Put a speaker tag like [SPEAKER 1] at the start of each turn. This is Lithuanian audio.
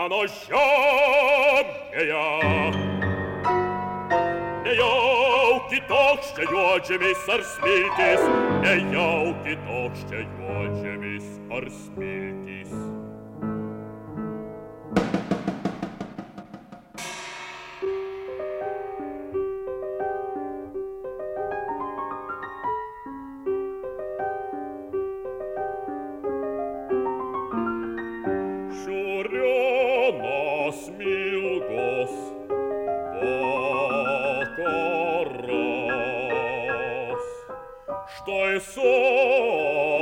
[SPEAKER 1] mano žemėje. Nejau kitoks čia juodžemis ar smiltis, nejau kitoks čia juodžemis ar smiltis. Žiūrėnas milgos vakaras, štai